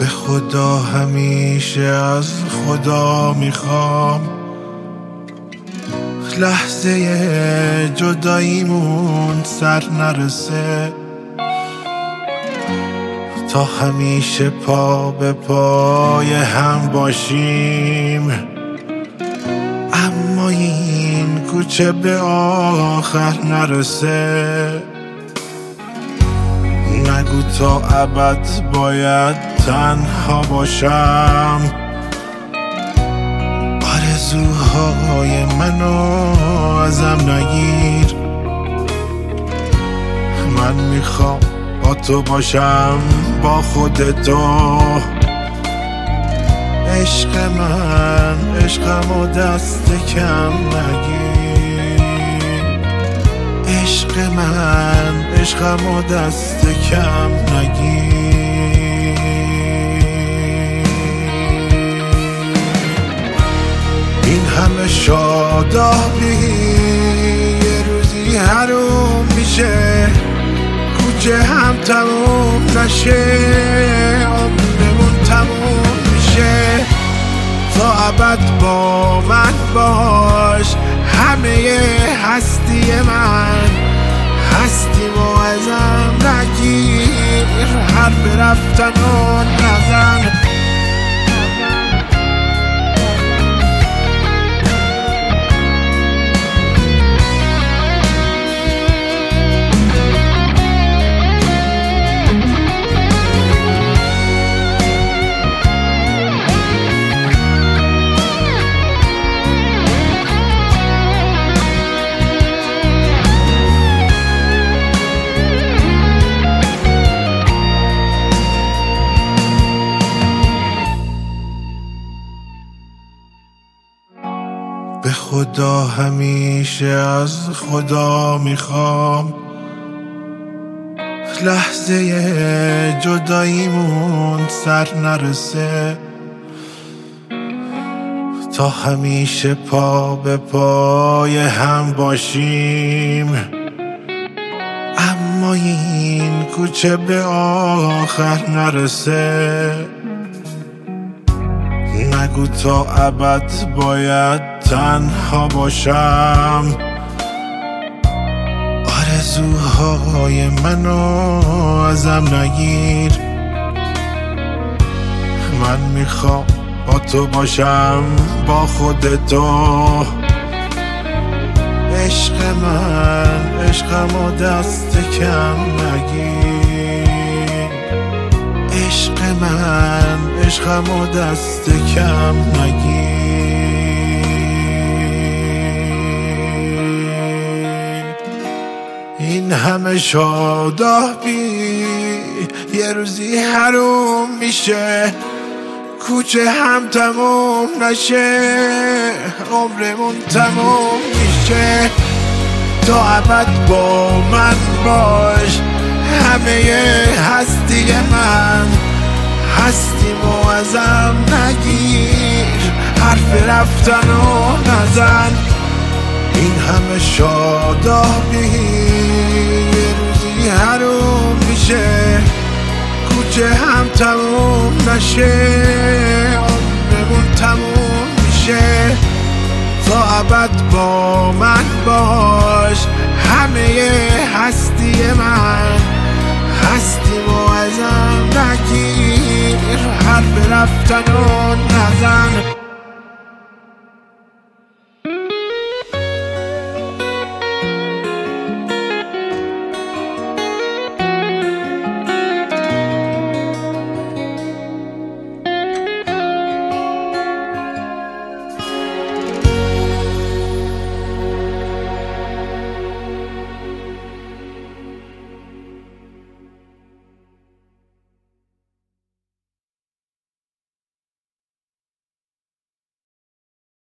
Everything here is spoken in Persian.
به خدا همیشه از خدا میخوام لحظه جداییمون سر نرسه، تا همیشه پا به پای هم باشیم. اما این کوچه به آخر نرسه، نگو تا ابد باید تنها باشم. آرزوهای منو ازم نگیر، من میخوام با تو باشم، با خودتو. عشق من عشقمو دست کم نگیر، عشق من عشقمو دست کم نگیر. این همه شادابی یه روزی حروم میشه، کوچه هم تموم نشه، عمرمون تموم میشه. تا ابد با من باش، همه هستی من هستیمو ازم نگیر، حرف رفتن و نزن. به خدا همیشه از خدا میخوام لحظه جداییمون سر نرسه، تا همیشه پا به پای هم باشیم. اما این کوچه به آخر نرسه، نگو تا ابد باید تنها باشم. آرزوهای منو ازم نگیر، من میخوام با تو باشم، با خودتو. عشق من عشقمو دست کم نگیر، عشق من عشقمو دست کم نگیر. این همه شادابی یه روزی حروم میشه، کوچه هم تموم نشه، عمرمون تموم میشه. تا ابد با من باش، همه هستی من هستیمو ازم نگیر، حرف رفتن و نزن. این همه شادابی یه روزی حروم میشه، کوچه هم تموم نشه، عمرمون تموم میشه. تا ابد با من باش، همه هستی من هستیمو ازم نگیر، حرف رفتن و نزن.